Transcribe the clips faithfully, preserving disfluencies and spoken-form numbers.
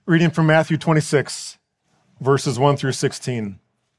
Reading from Matthew twenty-six, verses one through sixteen.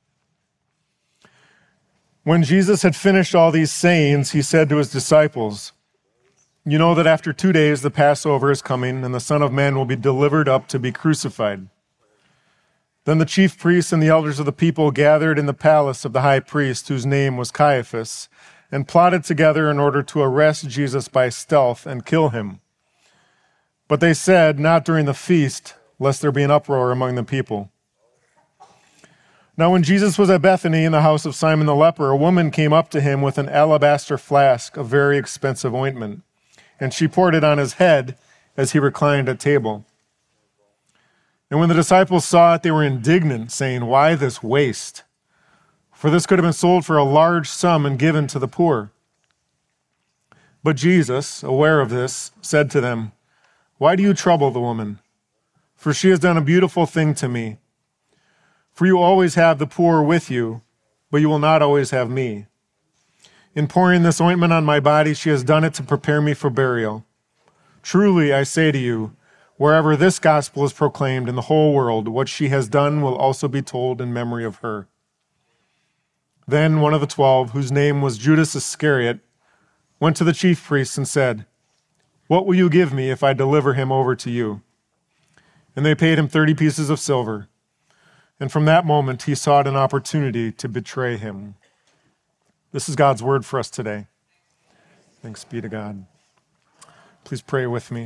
When Jesus had finished all these sayings, he said to his disciples, "You know that after two days the Passover is coming, and the Son of Man will be delivered up to be crucified." Then the chief priests and the elders of the people gathered in the palace of the high priest, whose name was Caiaphas, and plotted together in order to arrest Jesus by stealth and kill him. But they said, "Not during the feast, lest there be an uproar among the people." Now when Jesus was at Bethany in the house of Simon the leper, a woman came up to him with an alabaster flask of very expensive ointment, and she poured it on his head as he reclined at table. And when the disciples saw it, they were indignant, saying, "Why this waste? For this could have been sold for a large sum and given to the poor." But Jesus, aware of this, said to them, "Why do you trouble the woman? For she has done a beautiful thing to me. For you always have the poor with you, but you will not always have me. In pouring this ointment on my body, she has done it to prepare me for burial. Truly, I say to you, wherever this gospel is proclaimed in the whole world, what she has done will also be told in memory of her." Then one of the twelve, whose name was Judas Iscariot, went to the chief priests and said, "What will you give me if I deliver him over to you?" And they paid him thirty pieces of silver. And from that moment, he sought an opportunity to betray him. This is God's word for us today. Thanks be to God. Please pray with me.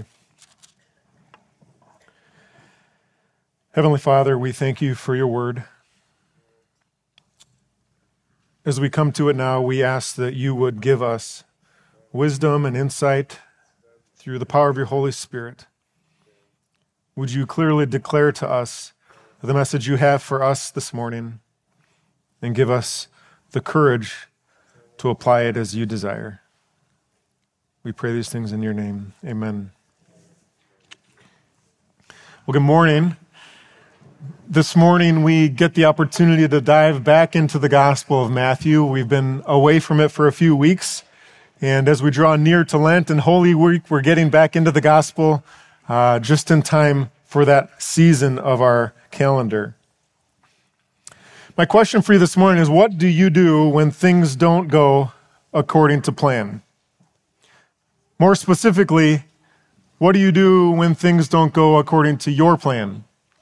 Heavenly Father, we thank you for your word. As we come to it now, we ask that you would give us wisdom and insight through the power of your Holy Spirit. Would you clearly declare to us the message you have for us this morning and give us the courage to apply it as you desire. We pray these things in your name. Amen. Well, good morning. This morning we get the opportunity to dive back into the Gospel of Matthew. We've been away from it for a few weeks, and as we draw near to Lent and Holy Week, we're getting back into the Gospel uh, just in time for that season of our calendar. My question for you this morning is, what do you do when things don't go according to plan? More specifically, what do you do when things don't go according to your plan?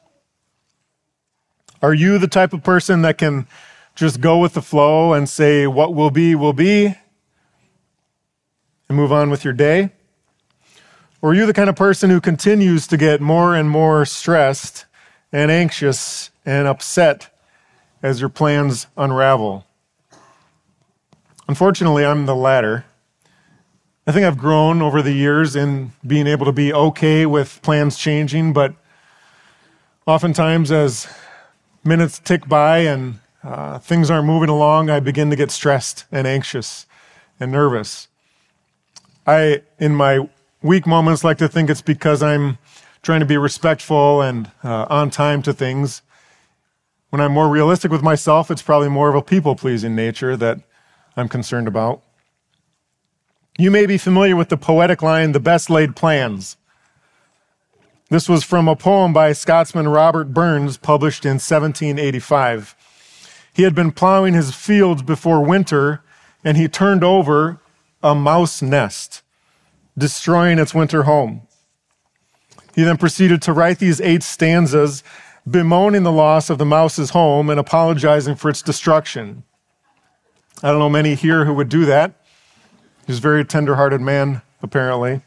Are you the type of person that can just go with the flow and say what will be, will be, and move on with your day? Or are you the kind of person who continues to get more and more stressed and anxious and upset as your plans unravel? Unfortunately, I'm the latter. I think I've grown over the years in being able to be okay with plans changing, but oftentimes as minutes tick by and uh, things aren't moving along, I begin to get stressed and anxious and nervous. I, in my weak moments, like to think it's because I'm trying to be respectful and uh, on time to things. When I'm more realistic with myself, it's probably more of a people-pleasing nature that I'm concerned about. You may be familiar with the poetic line, "the best laid plans." This was from a poem by Scotsman Robert Burns, published in seventeen eighty-five. He had been plowing his fields before winter, and he turned over a mouse nest, destroying its winter home. He then proceeded to write these eight stanzas, bemoaning the loss of the mouse's home and apologizing for its destruction. I don't know many here who would do that. He's a very tender-hearted man, apparently.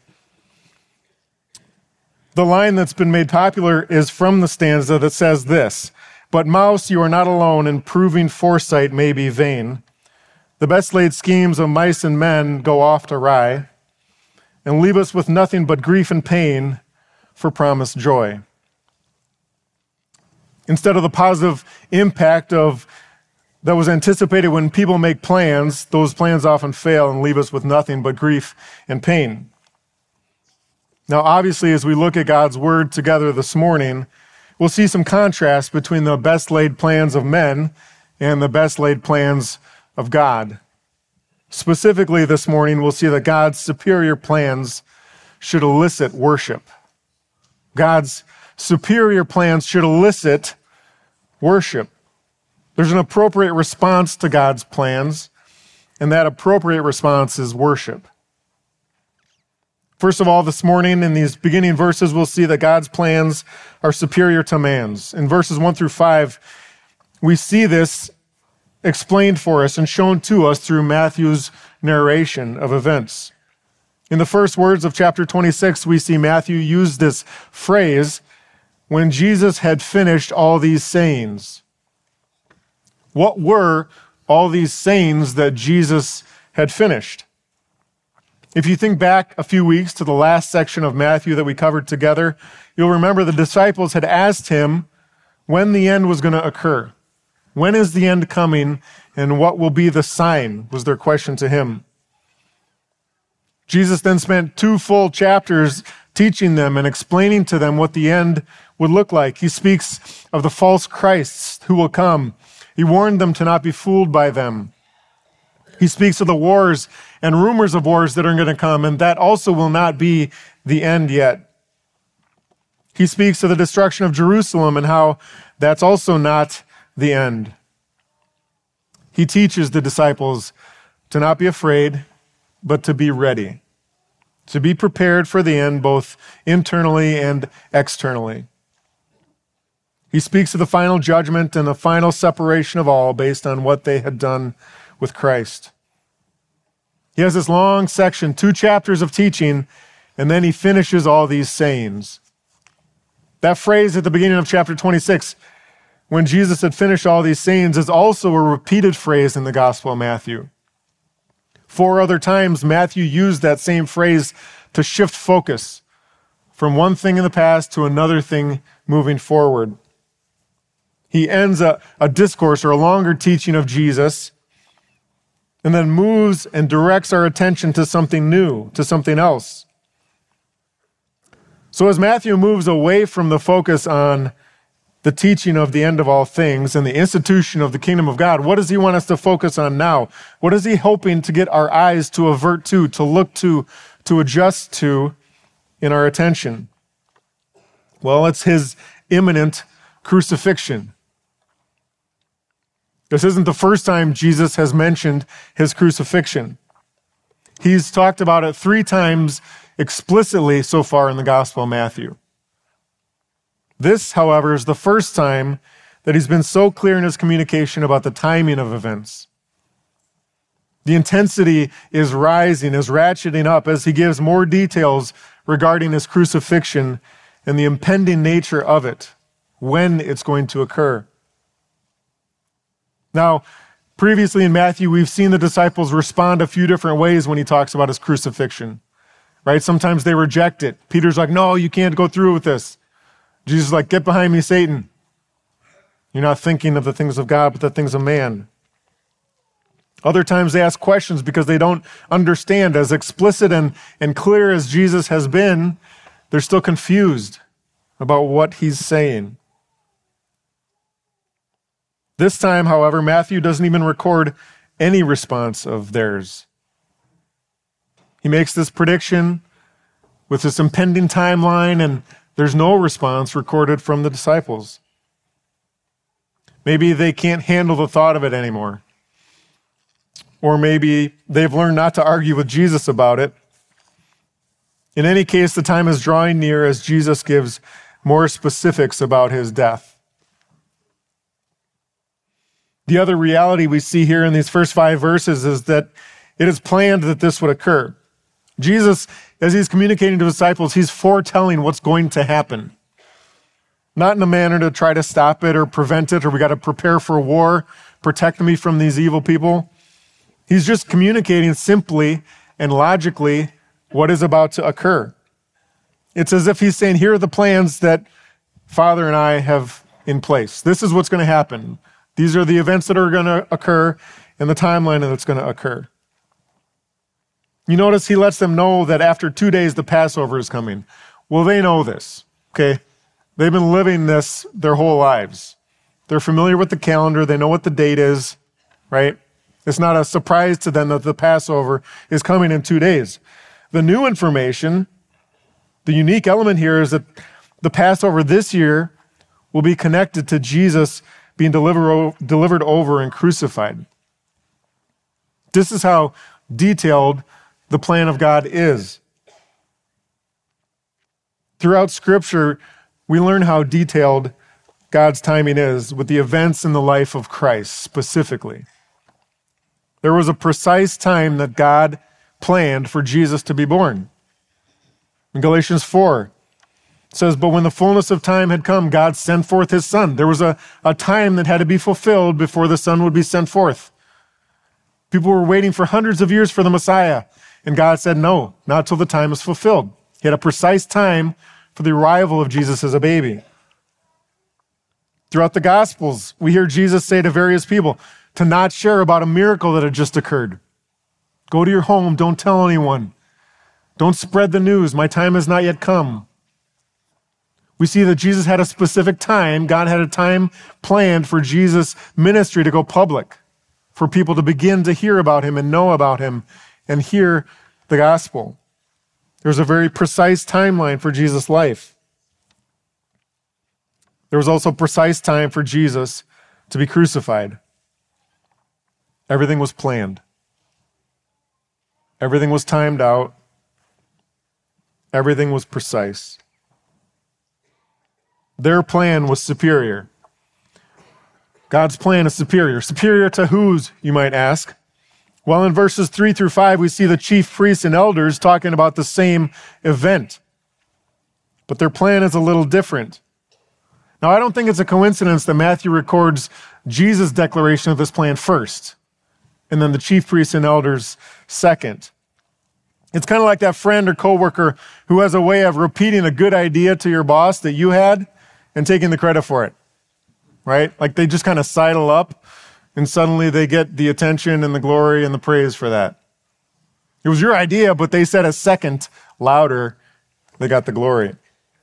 The line that's been made popular is from the stanza that says this: "But mouse, you are not alone, and proving foresight may be vain. The best laid schemes of mice and men go oft awry, and leave us with nothing but grief and pain for promised joy." Instead of the positive impact of that was anticipated when people make plans, those plans often fail and leave us with nothing but grief and pain. Now, obviously, as we look at God's word together this morning, we'll see some contrast between the best laid plans of men and the best laid plans of God. Specifically this morning, we'll see that God's superior plans should elicit worship. God's superior plans should elicit worship. There's an appropriate response to God's plans, and that appropriate response is worship. First of all, this morning in these beginning verses, we'll see that God's plans are superior to man's. In verses one through five, we see this explained for us and shown to us through Matthew's narration of events. In the first words of chapter twenty-six, we see Matthew use this phrase, when Jesus had finished all these sayings. What were all these sayings that Jesus had finished? If you think back a few weeks to the last section of Matthew that we covered together, you'll remember the disciples had asked him when the end was going to occur. When is the end coming, and what will be the sign, was their question to him. Jesus then spent two full chapters teaching them and explaining to them what the end would look like. He speaks of the false Christs who will come. He warned them to not be fooled by them. He speaks of the wars and rumors of wars that are going to come, and that also will not be the end yet. He speaks of the destruction of Jerusalem and how that's also not the end. He teaches the disciples to not be afraid, but to be ready, to be prepared for the end, both internally and externally. He speaks of the final judgment and the final separation of all based on what they had done with Christ. He has this long section, two chapters of teaching, and then he finishes all these sayings. That phrase at the beginning of chapter twenty-six, when Jesus had finished all these sayings, is also a repeated phrase in the Gospel of Matthew. Four other times, Matthew used that same phrase to shift focus from one thing in the past to another thing moving forward. He ends a, a discourse or a longer teaching of Jesus and then moves and directs our attention to something new, to something else. So as Matthew moves away from the focus on the teaching of the end of all things and the institution of the kingdom of God, what does he want us to focus on now? What is he hoping to get our eyes to avert to, to look to, to adjust to in our attention? Well, it's his imminent crucifixion. This isn't the first time Jesus has mentioned his crucifixion. He's talked about it three times explicitly so far in the Gospel of Matthew. This, however, is the first time that he's been so clear in his communication about the timing of events. The intensity is rising, is ratcheting up as he gives more details regarding his crucifixion and the impending nature of it, when it's going to occur. Now, previously in Matthew, we've seen the disciples respond a few different ways when he talks about his crucifixion, right? Sometimes they reject it. Peter's like, no, you can't go through with this. Jesus is like, get behind me, Satan. You're not thinking of the things of God, but the things of man. Other times they ask questions because they don't understand. As explicit and, and clear as Jesus has been, they're still confused about what he's saying. This time, however, Matthew doesn't even record any response of theirs. He makes this prediction with this impending timeline, and there's no response recorded from the disciples. Maybe they can't handle the thought of it anymore. Or maybe they've learned not to argue with Jesus about it. In any case, the time is drawing near as Jesus gives more specifics about his death. The other reality we see here in these first five verses is that it is planned that this would occur. Jesus, as he's communicating to his disciples, he's foretelling what's going to happen. Not in a manner to try to stop it or prevent it, or we got to prepare for war, protect me from these evil people. He's just communicating simply and logically what is about to occur. It's as if he's saying, here are the plans that Father and I have in place. This is what's going to happen. These are the events that are going to occur and the timeline that's going to occur. You notice he lets them know that after two days, the Passover is coming. Well, they know this, okay? They've been living this their whole lives. They're familiar with the calendar. They know what the date is, right? It's not a surprise to them that the Passover is coming in two days. The new information, the unique element here is that The Passover this year will be connected to Jesus being deliver, delivered over and crucified. This is how detailed the plan of God is. Throughout Scripture, we learn how detailed God's timing is with the events in the life of Christ specifically. There was a precise time that God planned for Jesus to be born. In Galatians four, it says, "But when the fullness of time had come, God sent forth his Son." There was a, a time that had to be fulfilled before the Son would be sent forth. People were waiting for hundreds of years for the Messiah, and God said, no, not till the time is fulfilled. He had a precise time for the arrival of Jesus as a baby. Throughout the Gospels, we hear Jesus say to various people to not share about a miracle that had just occurred. Go to your home, don't tell anyone. Don't spread the news, my time has not yet come. We see that Jesus had a specific time. God had a time planned for Jesus' ministry to go public, for people to begin to hear about him and know about him and hear the gospel. There's a very precise timeline for Jesus' life. There was also a precise time for Jesus to be crucified. Everything was planned. Everything was timed out. Everything was precise. Their plan was superior. God's plan is superior. Superior to whose, you might ask? Well, in verses three through five, we see the chief priests and elders talking about the same event. But their plan is a little different. Now, I don't think it's a coincidence that Matthew records Jesus' declaration of this plan first, and then the chief priests and elders second. It's kind of like that friend or coworker who has a way of repeating a good idea to your boss that you had and taking the credit for it, right? Like they just kind of sidle up and suddenly they get the attention and the glory and the praise for that. It was your idea, but they said a second louder, they got the glory.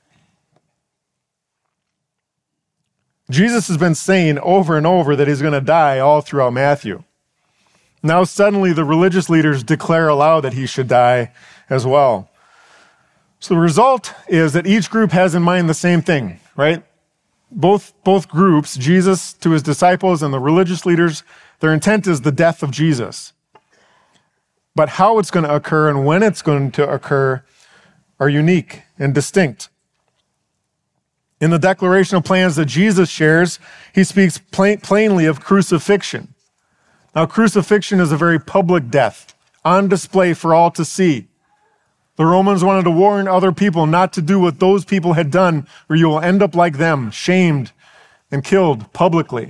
Jesus has been saying over and over that he's going to die all throughout Matthew. Now suddenly the religious leaders declare aloud that he should die as well. So the result is that each group has in mind the same thing, right? Both, both groups, Jesus to his disciples and the religious leaders, their intent is the death of Jesus. But how it's going to occur and when it's going to occur are unique and distinct. In the declaration of plans that Jesus shares, he speaks plain, plainly of crucifixion. Now, crucifixion is a very public death, on display for all to see. The Romans wanted to warn other people not to do what those people had done, or you will end up like them, shamed and killed publicly.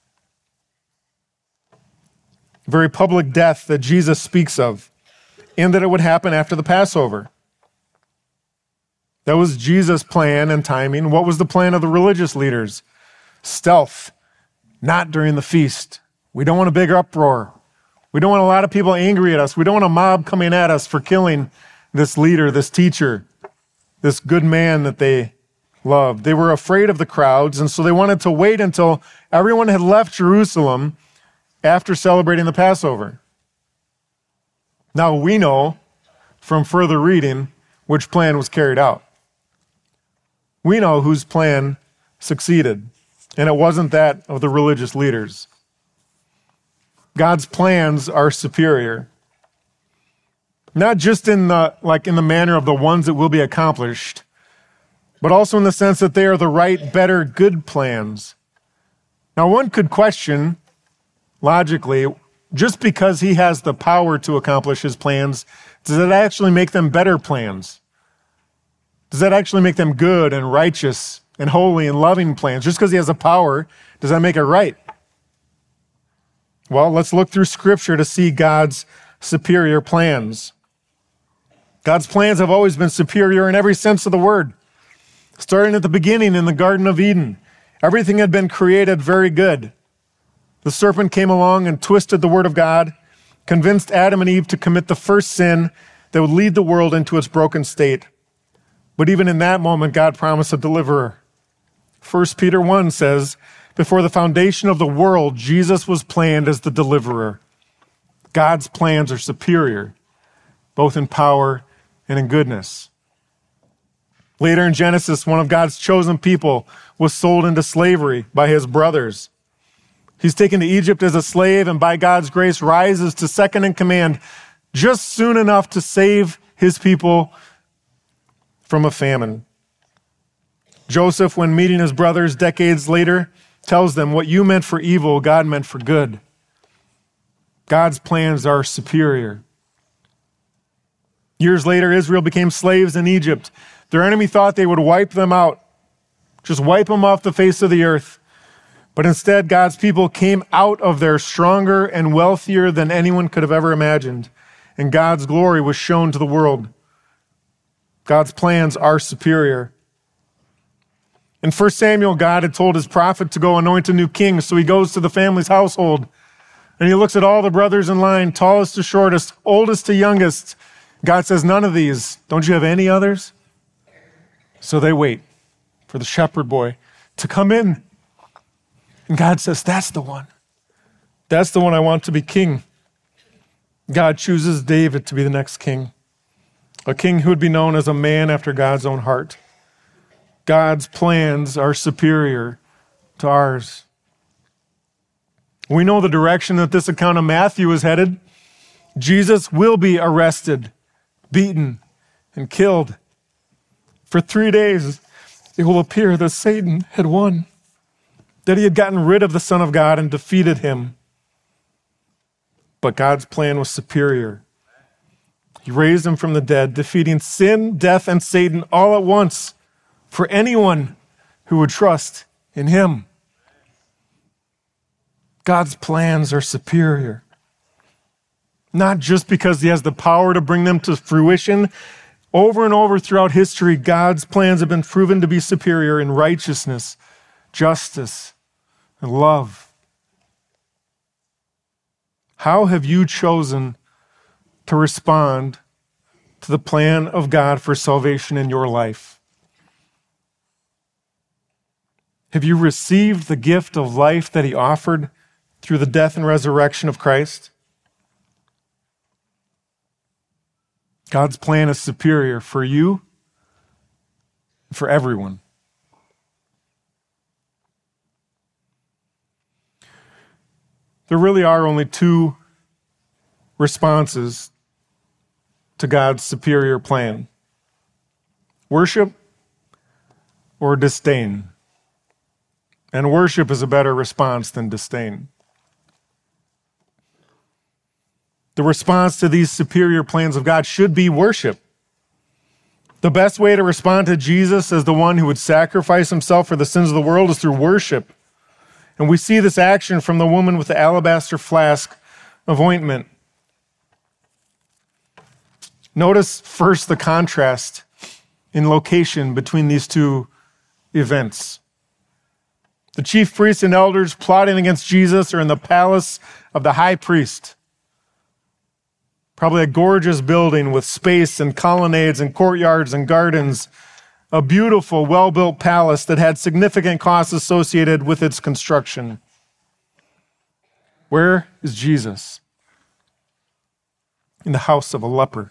A very public death that Jesus speaks of, and that it would happen after the Passover. That was Jesus' plan and timing. What was the plan of the religious leaders? Stealth, not during the feast. We don't want a big uproar. We don't want a lot of people angry at us. We don't want a mob coming at us for killing this leader, this teacher, this good man that they loved. They were afraid of the crowds, and so they wanted to wait until everyone had left Jerusalem after celebrating the Passover. Now we know from further reading which plan was carried out. We know whose plan succeeded, and it wasn't that of the religious leaders. God's plans are superior. Not just in the like in the manner of the ones that will be accomplished, but also in the sense that they are the right, better, good plans. Now, one could question, logically, just because he has the power to accomplish his plans, does it actually make them better plans? Does that actually make them good and righteous and holy and loving plans? Just because he has the power, does that make it right? Well, let's look through Scripture to see God's superior plans. God's plans have always been superior in every sense of the word. Starting at the beginning in the Garden of Eden, everything had been created very good. The serpent came along and twisted the word of God, convinced Adam and Eve to commit the first sin that would lead the world into its broken state. But even in that moment, God promised a deliverer. First Peter one says, before the foundation of the world, Jesus was planned as the deliverer. God's plans are superior, both in power and in goodness. Later in Genesis, one of God's chosen people was sold into slavery by his brothers. He's taken to Egypt as a slave and by God's grace rises to second in command just soon enough to save his people from a famine. Joseph, when meeting his brothers decades later, tells them, what you meant for evil, God meant for good. God's plans are superior. Years later, Israel became slaves in Egypt. Their enemy thought they would wipe them out, just wipe them off the face of the earth. But instead, God's people came out of there stronger and wealthier than anyone could have ever imagined. And God's glory was shown to the world. God's plans are superior. In First Samuel, God had told his prophet to go anoint a new king, so he goes to the family's household, and he looks at all the brothers in line, tallest to shortest, oldest to youngest. God says, none of these. Don't you have any others? So they wait for the shepherd boy to come in. And God says, that's the one. That's the one I want to be king. God chooses David to be the next king, a king who would be known as a man after God's own heart. God's plans are superior to ours. We know the direction that this account of Matthew is headed. Jesus will be arrested, beaten, and killed. For three days, it will appear that Satan had won, that he had gotten rid of the Son of God and defeated him. But God's plan was superior. He raised him from the dead, defeating sin, death, and Satan all at once for anyone who would trust in him. God's plans are superior. Not just because he has the power to bring them to fruition. Over and over throughout history, God's plans have been proven to be superior in righteousness, justice, and love. How have you chosen to respond to the plan of God for salvation in your life? Have you received the gift of life that he offered through the death and resurrection of Christ? God's plan is superior for you, for everyone. There really are only two responses to God's superior plan: worship or disdain. And worship is a better response than disdain. The response to these superior plans of God should be worship. The best way to respond to Jesus as the one who would sacrifice himself for the sins of the world is through worship. And we see this action from the woman with the alabaster flask of ointment. Notice first the contrast in location between these two events. The chief priests and elders plotting against Jesus are in the palace of the high priest. Probably a gorgeous building with space and colonnades and courtyards and gardens. A beautiful, well-built palace that had significant costs associated with its construction. Where is Jesus? In the house of a leper.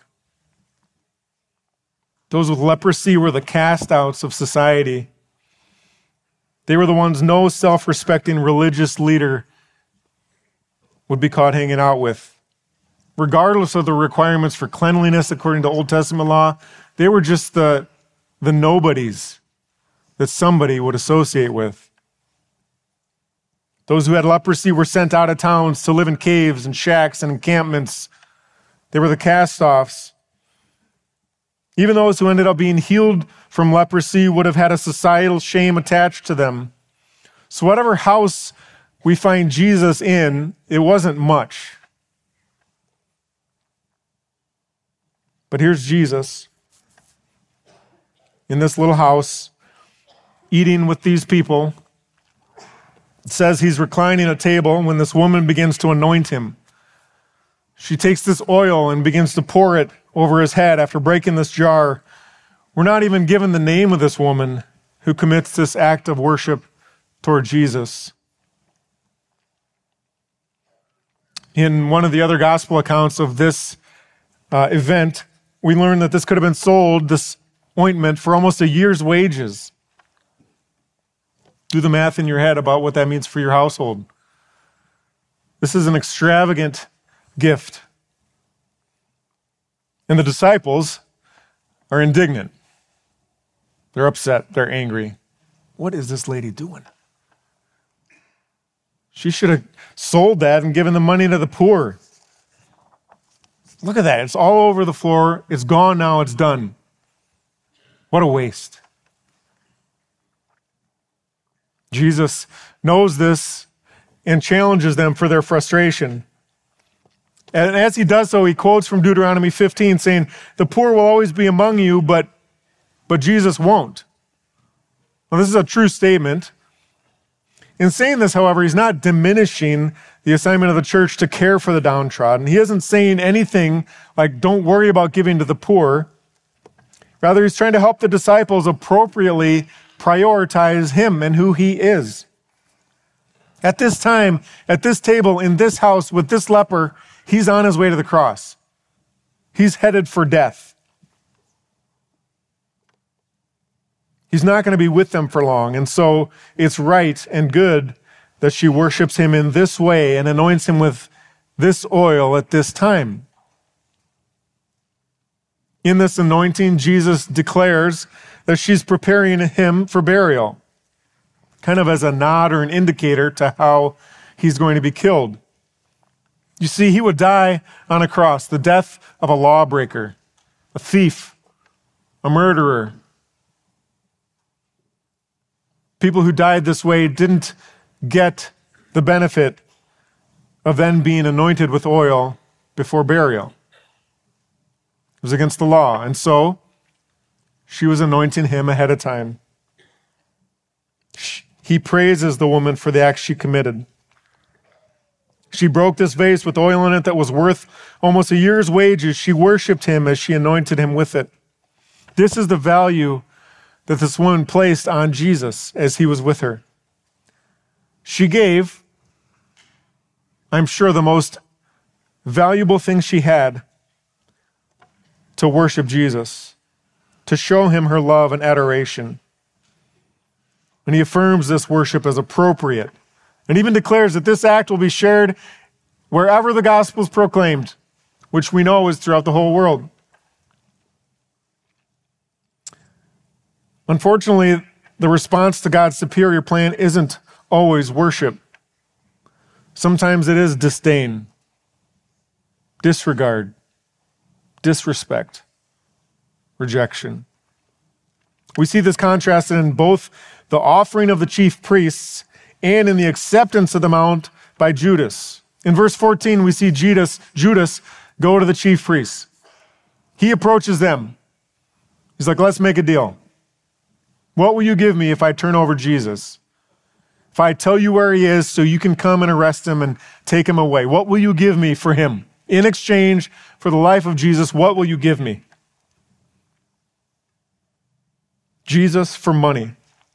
Those with leprosy were the cast-outs of society. They were the ones no self-respecting religious leader would be caught hanging out with. Regardless of the requirements for cleanliness according to Old Testament law, they were just the, the nobodies that somebody would associate with. Those who had leprosy were sent out of towns to live in caves and shacks and encampments. They were the cast-offs. Even those who ended up being healed from leprosy would have had a societal shame attached to them. So whatever house we find Jesus in, it wasn't much. But here's Jesus in this little house, eating with these people. It says he's reclining at a table when this woman begins to anoint him. She takes this oil and begins to pour it over his head after breaking this jar. We're not even given the name of this woman who commits this act of worship toward Jesus. In one of the other gospel accounts of this uh, event, we learn that this could have been sold, this ointment for almost a year's wages. Do the math in your head about what that means for your household. This is an extravagant gift. And the disciples are indignant. They're upset. They're angry. What is this lady doing? She should have sold that and given the money to the poor. Look at that. It's all over the floor. It's gone now. It's done. What a waste. Jesus knows this and challenges them for their frustration. And as he does so, he quotes from Deuteronomy fifteen saying, the poor will always be among you, but, but Jesus won't. Well, this is a true statement. In saying this, however, he's not diminishing the assignment of the church to care for the downtrodden. He isn't saying anything like, don't worry about giving to the poor. Rather, he's trying to help the disciples appropriately prioritize him and who he is. At this time, at this table, in this house, with this leper, he's on his way to the cross. He's headed for death. He's not going to be with them for long. And so it's right and good that she worships him in this way and anoints him with this oil at this time. In this anointing, Jesus declares that she's preparing him for burial, kind of as a nod or an indicator to how he's going to be killed. You see, he would die on a cross, the death of a lawbreaker, a thief, a murderer. People who died this way didn't get the benefit of then being anointed with oil before burial. It was against the law. And so she was anointing him ahead of time. He praises the woman for the act she committed. She broke this vase with oil in it that was worth almost a year's wages. She worshiped him as she anointed him with it. This is the value that this woman placed on Jesus as he was with her. She gave, I'm sure, the most valuable thing she had to worship Jesus, to show him her love and adoration. And he affirms this worship as appropriate, and even declares that this act will be shared wherever the gospel is proclaimed, which we know is throughout the whole world. Unfortunately, the response to God's superior plan isn't always worship. Sometimes it is disdain, disregard, disrespect, rejection. We see this contrasted in both the offering of the chief priests and in the acceptance of the mount by Judas. In verse fourteen, we see Judas, Judas go to the chief priests. He approaches them. He's like, let's make a deal. What will you give me if I turn over Jesus? If I tell you where he is so you can come and arrest him and take him away, what will you give me for him? In exchange for the life of Jesus, what will you give me? Jesus for money.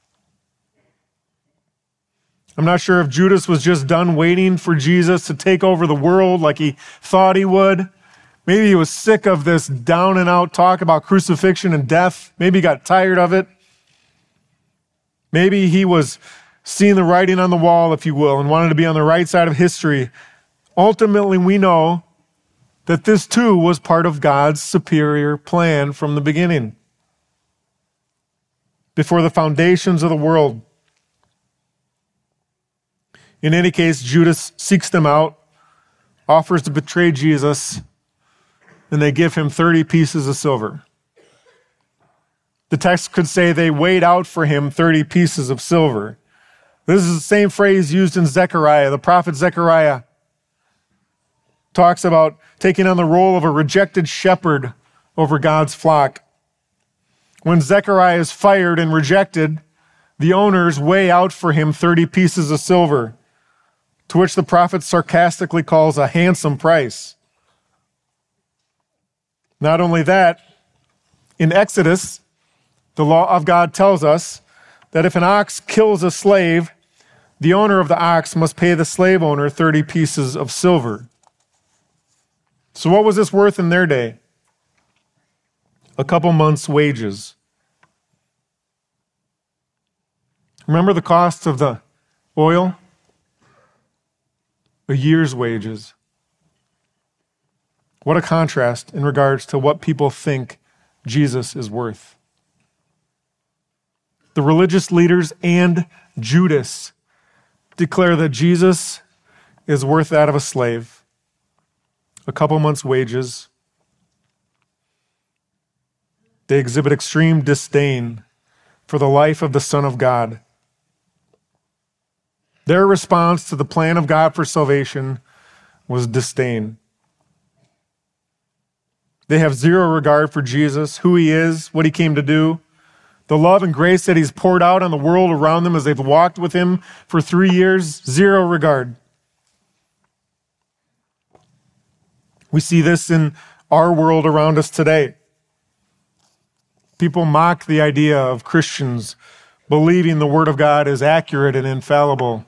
I'm not sure if Judas was just done waiting for Jesus to take over the world like he thought he would. Maybe he was sick of this down and out talk about crucifixion and death. Maybe he got tired of it. Maybe he was seeing the writing on the wall, if you will, and wanted to be on the right side of history. Ultimately, we know that this too was part of God's superior plan from the beginning. Before the foundations of the world. In any case, Judas seeks them out, offers to betray Jesus, and they give him thirty pieces of silver. The text could say they weighed out for him thirty pieces of silver. This is the same phrase used in Zechariah. The prophet Zechariah talks about taking on the role of a rejected shepherd over God's flock. When Zechariah is fired and rejected, the owners weigh out for him thirty pieces of silver, to which the prophet sarcastically calls a handsome price. Not only that, in Exodus, the law of God tells us that if an ox kills a slave, the owner of the ox must pay the slave owner thirty pieces of silver. So what was this worth in their day? A couple months' wages. Remember the cost of the oil? A year's wages. What a contrast in regards to what people think Jesus is worth. The religious leaders and Judas declare that Jesus is worth that of a slave, a couple months' wages. They exhibit extreme disdain for the life of the Son of God. Their response to the plan of God for salvation was disdain. They have zero regard for Jesus, who he is, what he came to do, the love and grace that he's poured out on the world around them as they've walked with him for three years, zero regard. We see this in our world around us today. People mock the idea of Christians believing the Word of God is accurate and infallible.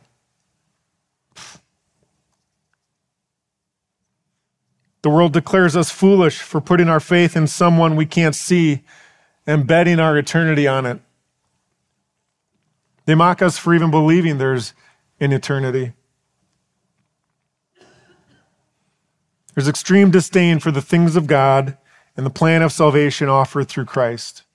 The world declares us foolish for putting our faith in someone we can't see and betting our eternity on it. They mock us for even believing there's an eternity. There's extreme disdain for the things of God and the plan of salvation offered through Christ.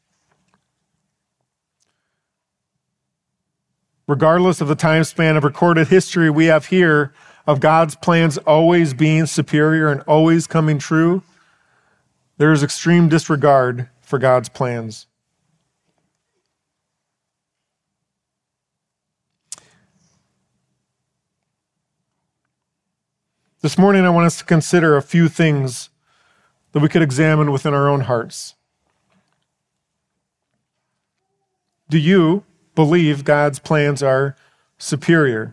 Regardless of the time span of recorded history we have here of God's plans always being superior and always coming true, there is extreme disregard for God's plans. This morning, I want us to consider a few things that we could examine within our own hearts. Do you believe God's plans are superior?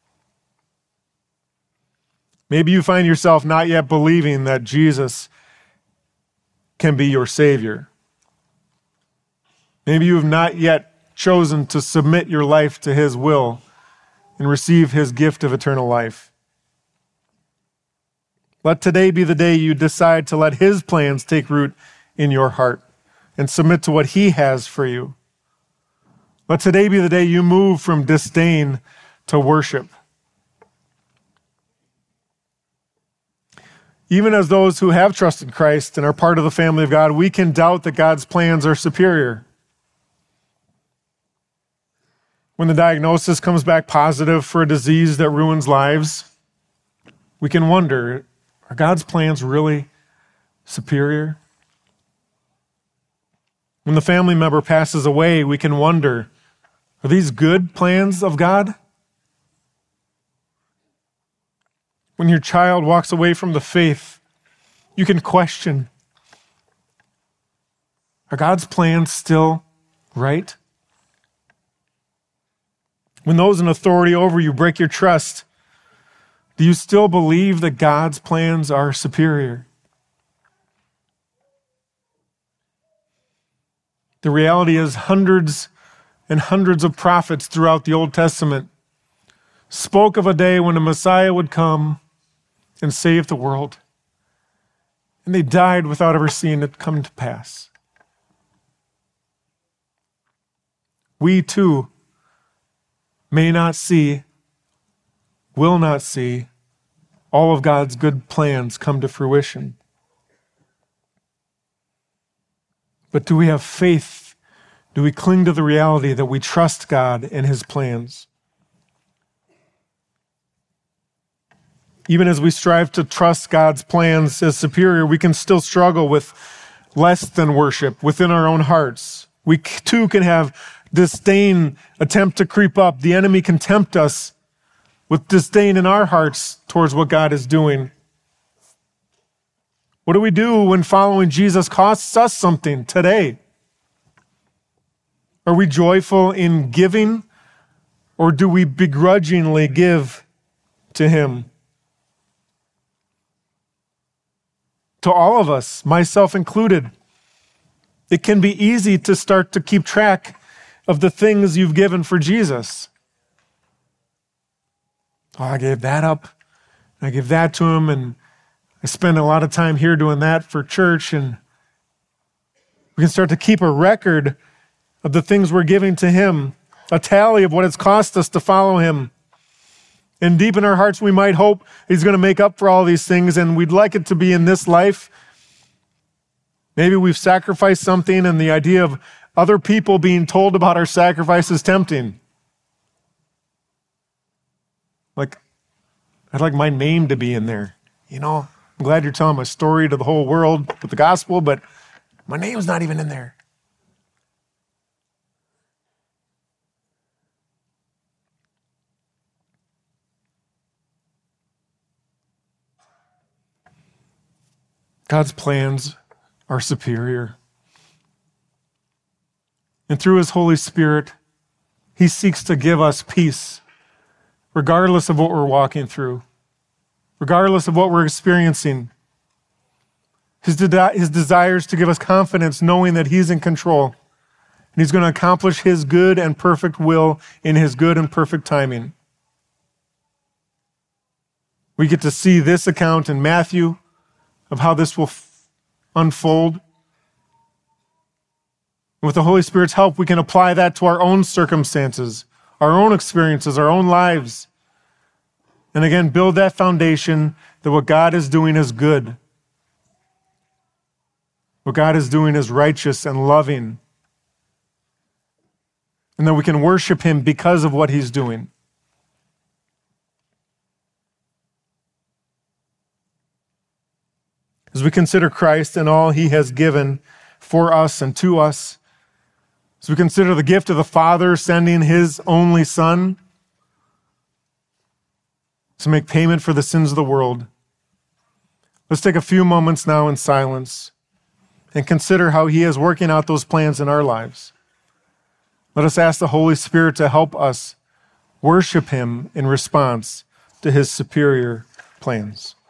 Maybe you find yourself not yet believing that Jesus can be your Savior. Maybe you have not yet chosen to submit your life to his will and receive his gift of eternal life. Let today be the day you decide to let his plans take root in your heart and submit to what he has for you. Let today be the day you move from disdain to worship. Even as those who have trusted Christ and are part of the family of God, we can doubt that God's plans are superior. When the diagnosis comes back positive for a disease that ruins lives, we can wonder, are God's plans really superior? When the family member passes away, we can wonder, are these good plans of God? When your child walks away from the faith, you can question, are God's plans still right? When those in authority over you break your trust, do you still believe that God's plans are superior? The reality is hundreds and hundreds of prophets throughout the Old Testament spoke of a day when a Messiah would come and save the world. And they died without ever seeing it come to pass. We too may not see, will not see all of God's good plans come to fruition. But do we have faith? Do we cling to the reality that we trust God and his plans? Even as we strive to trust God's plans as superior, we can still struggle with less than worship within our own hearts. We too can have disdain attempt to creep up. The enemy can tempt us with disdain in our hearts towards what God is doing. What do we do when following Jesus costs us something today? Are we joyful in giving, or do we begrudgingly give to him? To all of us, myself included, it can be easy to start to keep track of the things you've given for Jesus. Oh, I gave that up. I gave that to him, and I spend a lot of time here doing that for church, and we can start to keep a record of the things we're giving to him. a tally of what it's cost us to follow him. And deep in our hearts, we might hope he's going to make up for all these things, and we'd like it to be in this life. Maybe we've sacrificed something, and the idea of other people being told about our sacrifice is tempting. Like, I'd like my name to be in there. You know, I'm glad you're telling my story to the whole world with the gospel, but my name's not even in there. God's plans are superior. And through his Holy Spirit, he seeks to give us peace, regardless of what we're walking through, regardless of what we're experiencing. His, de- his desire is to give us confidence, knowing that he's in control, and he's going to accomplish his good and perfect will in his good and perfect timing. We get to see this account in Matthew of how this will f- unfold. With the Holy Spirit's help, we can apply that to our own circumstances, our own experiences, our own lives. And again, build that foundation that what God is doing is good. What God is doing is righteous and loving. And that we can worship him because of what he's doing. As we consider Christ and all he has given for us and to us, as we consider the gift of the Father sending his only Son to make payment for the sins of the world, let's take a few moments now in silence and consider how he is working out those plans in our lives. Let us ask the Holy Spirit to help us worship him in response to his superior plans.